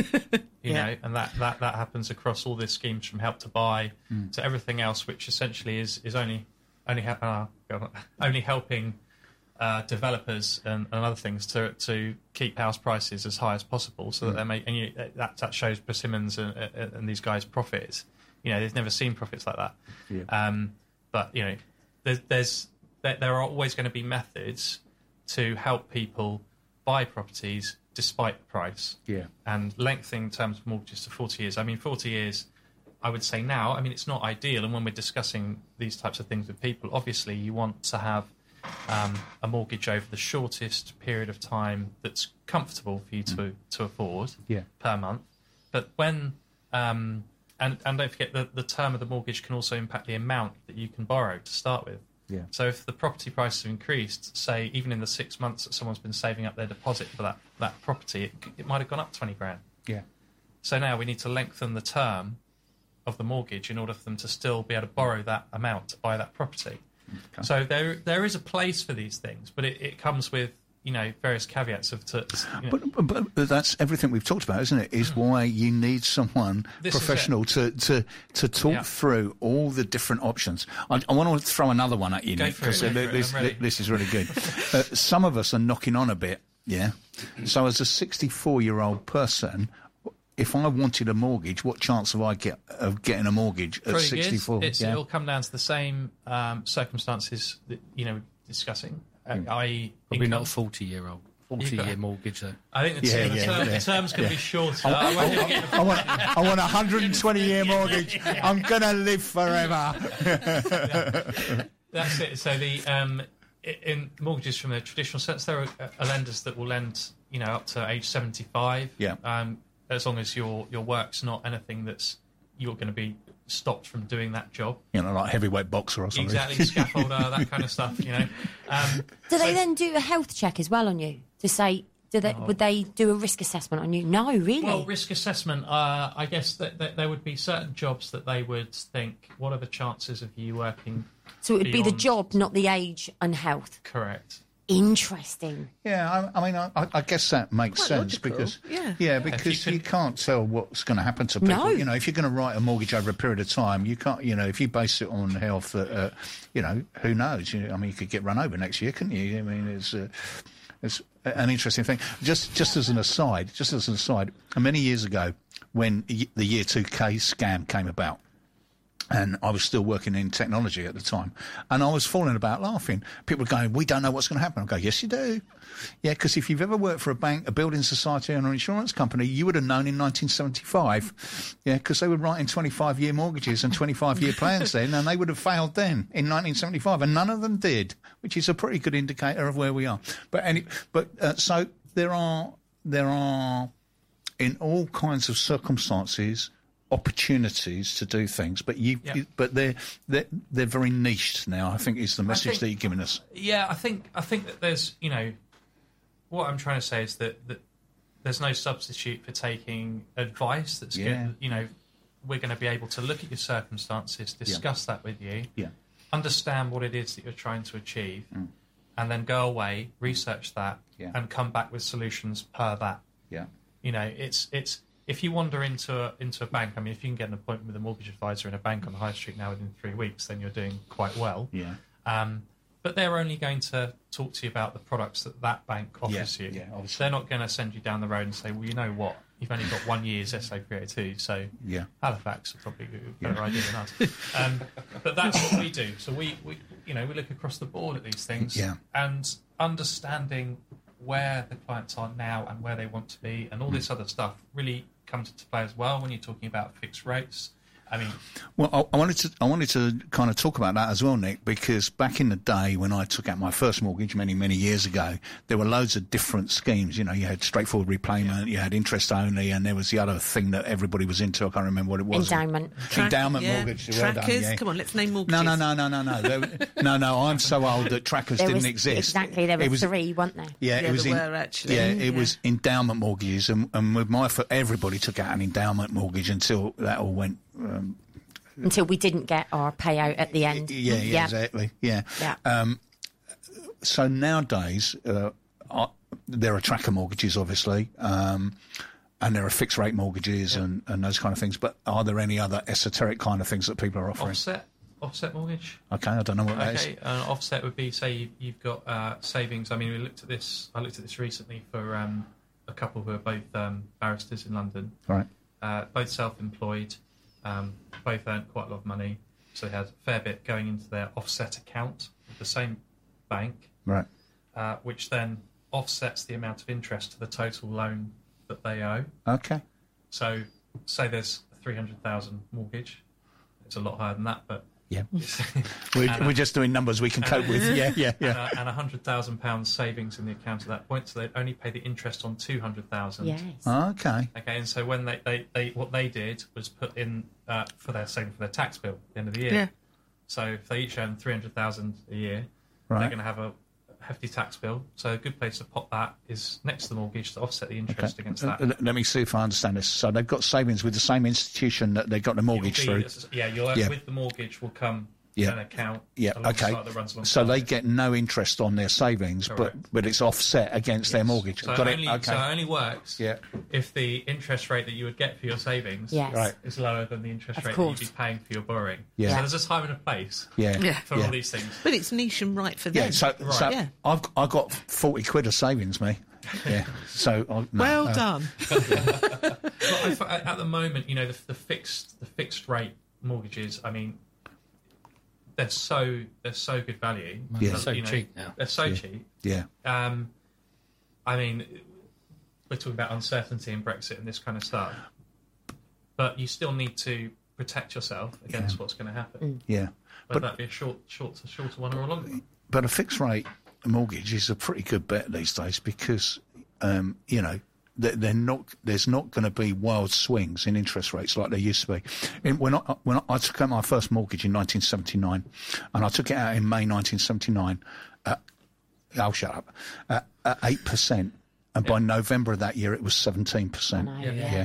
You yeah. know, and that, that, that happens across all the schemes from Help to Buy mm. to everything else, which essentially is, is only only ha- uh, God, only helping uh, developers and, and other things to to keep house prices as high as possible, so mm. that they make and you, that that shows Persimmons and, and these guys' profits. You know, they've never seen profits like that. Yeah. Um, but you know, there's, there's there, there are always going to be methods to help people buy properties despite the price. Yeah. And lengthening terms of mortgages to forty years. I mean, forty years, I would say now, I mean, it's not ideal. And when we're discussing these types of things with people, obviously you want to have um, a mortgage over the shortest period of time that's comfortable for you to, mm. to afford yeah. per month. But when, um, and, and don't forget that the term of the mortgage can also impact the amount that you can borrow to start with. Yeah. So if the property prices have increased, say even in the six months that someone's been saving up their deposit for that, that property, it, it might have gone up twenty grand. Yeah. So now we need to lengthen the term of the mortgage in order for them to still be able to borrow that amount to buy that property. Okay. So there there is a place for these things, but it, it comes with, you know, various caveats of. To, you know. but, but but that's everything we've talked about, isn't it? Is why you need someone This professional to, to to talk yeah. through all the different options. I, I want to throw another one at you, Go Nick, for it, because go for this, it, I'm ready. this is really good. uh, some of us are knocking on a bit, yeah. So as a sixty-four-year-old person, if I wanted a mortgage, what chance have I get of getting a mortgage at Pretty sixty-four? Good. It's, yeah? It'll come down to the same um, circumstances that, you know, discussing, uh, Mm. that is, Probably income. not a forty-year-old. forty-year mortgage, though. I think the, Yeah, the, yeah, term, yeah. the terms can Yeah. be shorter. I, I won't I, get I, I want, I want a one hundred twenty-year mortgage. I'm going to live forever. That's it. So the um, i- in mortgages from the traditional sense, there are, are lenders that will lend, you know, up to age seventy-five. Yeah. Um, as long as your your work's not anything that's you're going to be stopped from doing that job. You know, like heavyweight boxer or something. Exactly, scaffolder, that kind of stuff. You know. Um, Do they so- then do a health check as well on you to say? Do they, No. Would they do a risk assessment on you? No, really. Well, risk assessment, uh, I guess that, that there would be certain jobs that they would think, what are the chances of you working so it would be the beyond- job, not the age and health. correct? Interesting. Yeah, I, I mean, I, I guess that makes Quite sense logical, because yeah. yeah, If because you you, could- can't tell what's going to happen to people. No. You know, if you're going to write a mortgage over a period of time, you can't. You know, if you base it on health, uh, uh, you know, who knows? You know, I mean, you could get run over next year, couldn't you? I mean, it's uh, it's an interesting thing. Just just as an aside, just as an aside, many years ago, when y- the year two K scam came about. And I was still working in technology at the time. And I was falling about laughing. People were going, we don't know what's going to happen. I go, yes, you do. Yeah, because if you've ever worked for a bank, a building society, and an insurance company, you would have known in nineteen seventy-five. Yeah, because they were writing twenty-five-year mortgages and twenty-five-year plans then, and they would have failed then in nineteen seventy-five. And none of them did, which is a pretty good indicator of where we are. But any, but uh, so there are there are, in all kinds of circumstances, opportunities to do things, but you, Yeah. you but they're they're they're very niched now. I think is the message think- that you're giving us. Yeah, I think I think that there's, you know, what I'm trying to say is that, that there's no substitute for taking advice that's Yeah. good. You know, we're going to be able to look at your circumstances, discuss that with you, Yeah, understand what it is that you're trying to achieve, and then go away, research that, Yeah. and come back with solutions per that. yeah, You know, it's it's if you wander into a into a bank, I mean, if you can get an appointment with a mortgage advisor in a bank on the high street now within three weeks, then you're doing quite well. yeah, Um, but they're only going to talk to you about the products that that bank offers Yeah, you. yeah, obviously. They're not going to send you down the road and say, well, you know what, you've only got one year's S O three oh two, so Yeah. Halifax are probably a better idea than us. Um, but that's what we do. So we, we, you know, we look across the board at these things, Yeah. and understanding where the clients are now and where they want to be, and all this other stuff really comes into play as well when you're talking about fixed rates. I mean, Well, I, I wanted to I wanted to kind of talk about that as well, Nick, because back in the day when I took out my first mortgage many many years ago, there were loads of different schemes. You know, you had straightforward repayment, you had interest only, and there was the other thing that everybody was into. I can't remember what it was. Endowment. Endowment yeah. mortgage. Well done, Trackers. yeah. Come on, let's name mortgages. No, no, no, no, no, no. There, no, no. I'm so old that trackers There didn't was, exist. Exactly, there were It was, three, weren't there? Yeah, Yeah, it was. there in, were actually. Yeah, it Yeah. was endowment mortgages, and, and with my fir- everybody took out an endowment mortgage until that all went. Um, Until we didn't get our payout at the end. Yeah, yeah, exactly. Yeah. Yeah. Um, so nowadays, uh, I, there are tracker mortgages, obviously, um, and there are fixed rate mortgages Yeah. and, and those kind of things. But are there any other esoteric kind of things that people are offering? offset, offset mortgage. Okay, I don't know what that is. Okay, uh, offset would be, say you, you've got uh, savings. I mean, we looked at this. I looked at this recently for um, a couple who are both um, barristers in London, Right. uh, both self-employed, um, both earned quite a lot of money, so they had a fair bit going into their offset account with the same bank, Right. uh, which then offsets the amount of interest to the total loan that they owe. Okay. So, say there's a three hundred thousand mortgage. It's a lot higher than that, but Yeah. it's, We're, And, uh, we're just doing numbers we can cope with. Yeah, yeah, yeah. and, uh, and one hundred thousand pounds savings in the account at that point, so they'd only pay the interest on two hundred thousand. Yes. Okay. Okay, and so when they, they, they what they did was put in uh, for their saving for their tax bill at the end of the year. Yeah. So if they each earn three hundred thousand a year, Right. they're going to have a hefty tax bill. So a good place to pop that is next to the mortgage to offset the interest against that. Uh, Let me see if I understand this. So they've got savings with the same institution that they got the mortgage You'll be- through. Yeah, you'll, Yeah. with the mortgage will come Yeah. an account. Yeah, alongside okay. That runs alongside So they it. get no interest on their savings, but, Correct. but it's offset against their Yes. mortgage. So, Got it it? only, Okay. so it only works Yeah. if the interest rate that you would get for your savings Yes. Right. is lower than the interest Of rate course. that you'd be paying for your borrowing. Yeah. So there's a time and a place Yeah. Yeah. for yeah. all these things. But it's niche and right for them. Yeah, so, Right. so Yeah. I've I got forty quid of savings, me. Yeah. So I, no, well no. done. But I, fi- at the moment, you know, the, the fixed the fixed rate mortgages. I mean, they're so they're so good value. Yeah. that, So you know, cheap now. They're so Yeah. cheap. Yeah. Um, I mean, we're talking about uncertainty and Brexit and this kind of stuff, but you still need to protect yourself against Yeah. what's going to happen. Yeah. Whether But that be a short, short, shorter one or a longer one. but a fixed rate mortgage is a pretty good bet these days because um, you know they're, they're not. There's not going to be wild swings in interest rates like there used to be. And when I when I took out my first mortgage in nineteen seventy-nine, and I took it out in May nineteen seventy-nine. Uh, I'll shut up. Uh, at eight percent, and by November of that year, it was seventeen percent. I know, Yeah. yeah. Yeah.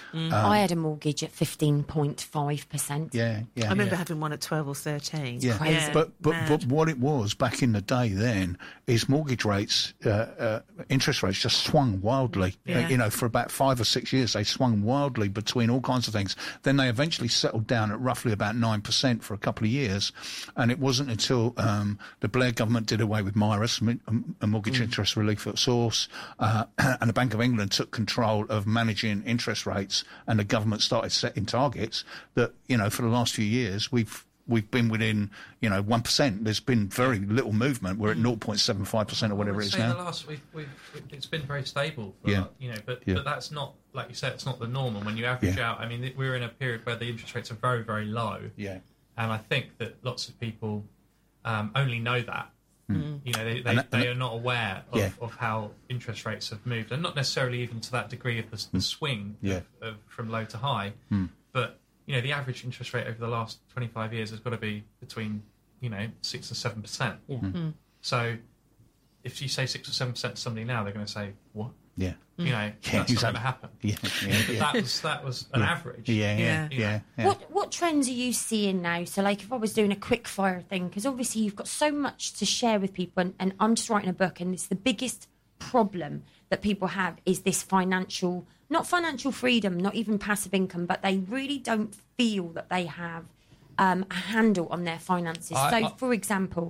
I had a mortgage at fifteen point five percent. Yeah, yeah. I remember Yeah. having one at twelve or thirteen. Yeah, crazy. but but, mad. but what it was back in the day then is mortgage rates, uh, uh, interest rates just swung wildly. Yeah. Uh, you know, for about five or six years they swung wildly between all kinds of things. Then they eventually settled down at roughly about nine percent for a couple of years, and it wasn't until um, the Blair government did away with MIRAS, a mortgage interest relief at source, uh, and the Bank of England took control of managing interest rates, and the government started setting targets that, you know, for the last few years we've we've been within, you know, one percent. There's been very little movement. We're at zero point seven five percent or whatever I'd it is say now. The last, we've, we've, it's been very stable. For, Yeah. You know, but Yeah. but that's not, like you said, it's not the norm. And when you average Yeah. out, I mean, we're in a period where the interest rates are very, very low. Yeah. And I think that lots of people um, only know that. You know, they, they, And that- and they are not aware of, Yeah. of how interest rates have moved, and not necessarily even to that degree of the, the swing Yeah. of, of, from low to high. But you know, the average interest rate over the last twenty-five years has got to be between, you know, six and seven percent. Yeah. So if you say six or seven percent to somebody now, they're going to say, "What?" Yeah. You know, that's not exactly. going to happen. Yeah. Yeah. But Yeah. that was that was an average. Yeah. Yeah. Yeah. Yeah. yeah. What what trends are you seeing now? So, like, if I was doing a quick fire thing, because obviously you've got so much to share with people, and, and I'm just writing a book, and it's the biggest problem that people have is this financial, not financial freedom, not even passive income, but they really don't feel that they have um, a handle on their finances. I- so, I- for example,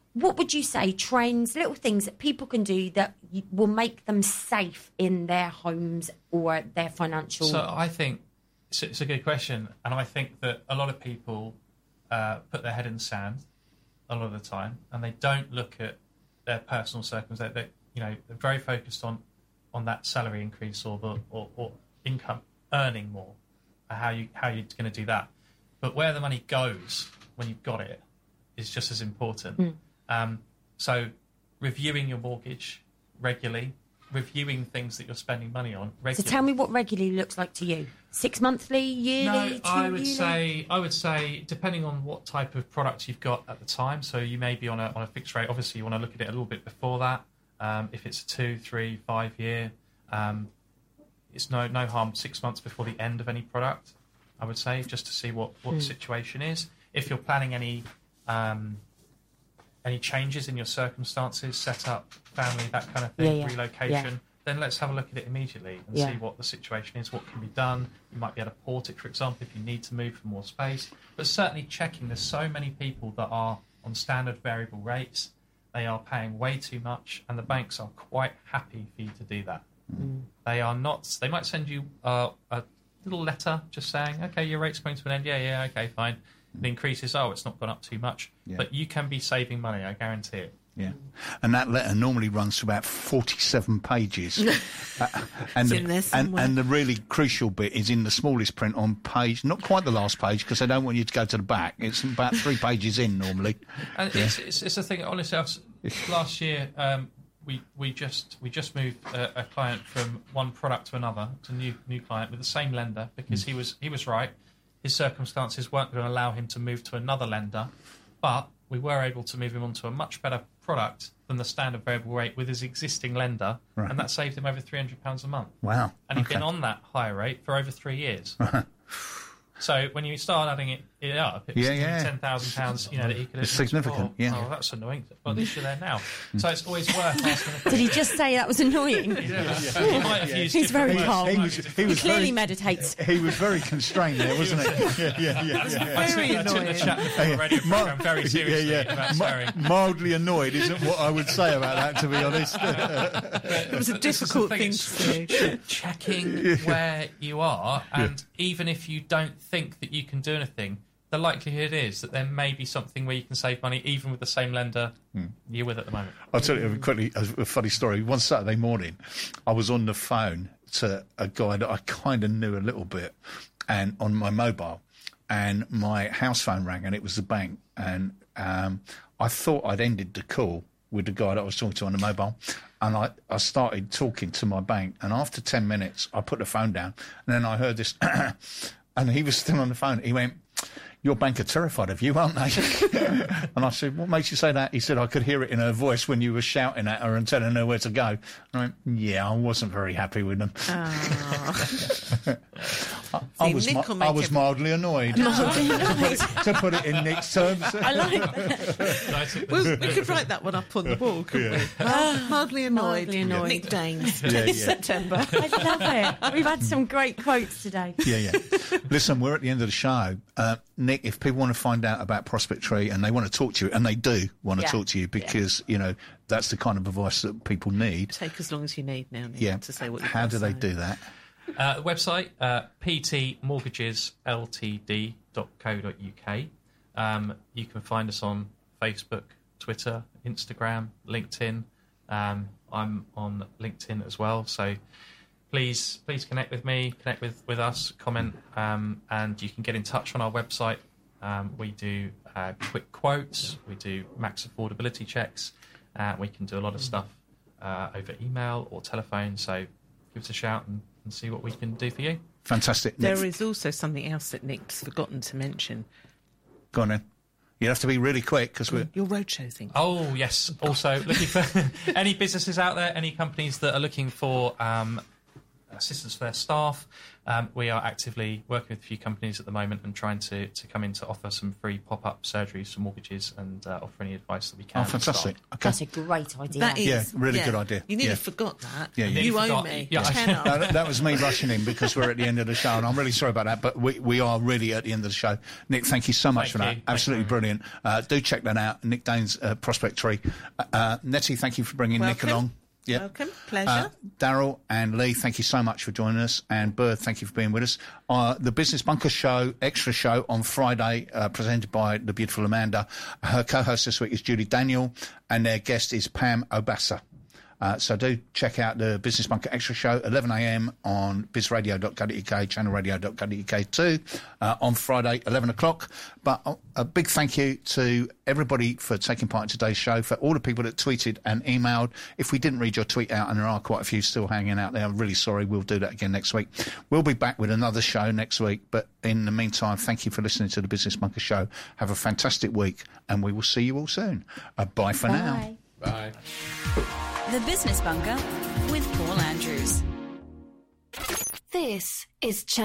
what would you say, trends, little things that people can do that y- will make them safe in their homes or their financial... So I think it's, it's a good question, and I think that a lot of people uh, put their head in the sand a lot of the time, and they don't look at their personal circumstances. They, you know, they're very focused on, on that salary increase or the or, or income earning more, how you how you're going to do that. But where the money goes when you've got it is just as important. Mm. Um, so reviewing your mortgage regularly, reviewing things that you're spending money on regularly. So tell me what regularly looks like to you. Six monthly, yearly, no, two I would yearly? say I would say depending on what type of product you've got at the time. So you may be on a on a fixed rate. Obviously, you want to look at it a little bit before that. Um, if it's a two, three, five year, um, it's no no harm six months before the end of any product. I would say just to see what what mm. the situation is. If you're planning any um, any changes in your circumstances, set up, family, that kind of thing, yeah, yeah. relocation. Yeah. Then let's have a look at it immediately and yeah. see what the situation is, what can be done. You might be able to port it, for example, if you need to move for more space. But certainly checking, there's so many people that are on standard variable rates. They are paying way too much, and the banks are quite happy for you to do that. Mm. They are not. They might send you uh, a little letter just saying, okay, your rate's coming to an end. Yeah, yeah, okay, fine. The increase is, oh, it's not gone up too much. Yeah. But you can be saving money, I guarantee it. Yeah, and that letter normally runs to about forty-seven pages. uh, and, it's in there and, and the really crucial bit is in the smallest print on page, not quite the last page, because they don't want you to go to the back. It's about three pages in normally. And yeah. it's, it's, it's a thing, honestly, I was, last year um, we we just we just moved a, a client from one product to another, to a new, new client with the same lender, because mm. he was he was right. His circumstances weren't going to allow him to move to another lender, but we were able to move him onto a much better product than the standard variable rate with his existing lender, right. and that saved him over three hundred pounds a month. Wow. And he'd okay. been on that higher rate for over three years. So when you start adding it, it up, it's yeah, yeah. ten thousand pounds, you know, that he could have... It's significant, before. yeah. Oh, that's annoying. But at least you're there now. So it's always worth asking... Did he just say that was annoying? yeah. Yeah. He might have used He's very words. calm. He, was, he, was he clearly very, meditates. He was very constrained there, wasn't he? Yeah, yeah, yeah. yeah. I, took, I took the chat before the radio programme very seriously yeah, yeah. about swearing. M- mildly annoyed isn't what I would say about that, to be honest. It was a difficult thing to do. Checking where you are, and yeah. even if you don't think that you can do anything, the likelihood is that there may be something where you can save money even with the same lender hmm. you're with at the moment. I'll tell you quickly a funny story. One Saturday morning, I was on the phone to a guy that I kind of knew a little bit, and on my mobile, and my house phone rang, and it was the bank, and um, I thought I'd ended the call with the guy that I was talking to on the mobile, and I, I started talking to my bank, and after ten minutes, I put the phone down, and then I heard this, and he was still on the phone. He went, "Your bank are terrified of you, aren't they?" And I said, "What makes you say that?" He said, "I could hear it in her voice when you were shouting at her and telling her where to go." And I went, "Yeah, I wasn't very happy with them." Oh. I, I was, mi- I was mildly annoyed. Mildly to, annoyed. put it, to put it in Nick's terms. I like that. Well, we could write that one up on the wall, couldn't yeah. we? Uh, mildly annoyed. Mildly annoyed. Nick Danes. Yeah, yeah. September. I love it. We've had some great quotes today. Yeah, yeah. Listen, we're at the end of the show. Uh, Nick, if people want to find out about Prospect Tree and they want to talk to you, and they do want to Yeah. talk to you because, yeah. you know, that's the kind of advice that people need. Take as long as you need now, Nick, yeah. to say what you How do they say. do that? Uh, the website, uh, p t mortgages l t d dot co dot u k. Um, you can find us on Facebook, Twitter, Instagram, LinkedIn. Um, I'm on LinkedIn as well, so please please connect with me, connect with, with us, comment, um, and you can get in touch on our website. Um, we do uh, quick quotes, we do max affordability checks, uh, we can do a lot of stuff uh, over email or telephone, so give us a shout and, and see what we can do for you. Fantastic. There Nick, is also something else that Nick's forgotten to mention. go on then. You have to be really quick because we're... Your roadshow thing. Oh, yes. Also, looking for any businesses out there, any companies that are looking for um, assistance for their staff, Um, we are actively working with a few companies at the moment and trying to, to come in to offer some free pop-up surgeries for mortgages and uh, offer any advice that we can. Oh, fantastic. Okay. That's a great idea. That is, Yeah, really good idea. You nearly Yeah. forgot that. Yeah, yeah. You Nearly owe forgot. me. Yeah. Tenner. No, that, that was me rushing in because we're at the end of the show, and I'm really sorry about that, but we, we are really at the end of the show. Nick, thank you so much Thank for you. that. Thank Absolutely you. brilliant. Uh, do check that out. Nick Dane's uh, Prospect Tree. Uh, uh, Nettie, thank you for bringing Nick Welcome. along. Yeah. Welcome. Pleasure. Uh, Daryl and Lee, thank you so much for joining us. And Bird, thank you for being with us. Uh, the Business Bunker Show, extra show on Friday, uh, presented by the beautiful Amanda. Her co-host this week is Julie Daniel, and their guest is Pam Obasa. Uh, so do check out the Business Bunker Extra Show, eleven a m on biz radio dot co dot u k, channel radio dot co dot u k too, uh, on Friday, eleven o'clock. But uh, a big thank you to everybody for taking part in today's show, for all the people that tweeted and emailed. If we didn't read your tweet out, and there are quite a few still hanging out there, I'm really sorry. We'll do that again next week. We'll be back with another show next week. But in the meantime, thank you for listening to the Business Bunker Show. Have a fantastic week, and we will see you all soon. Uh, bye for now. Bye. Bye. The Business Bunker with Paul Andrews. This is Channel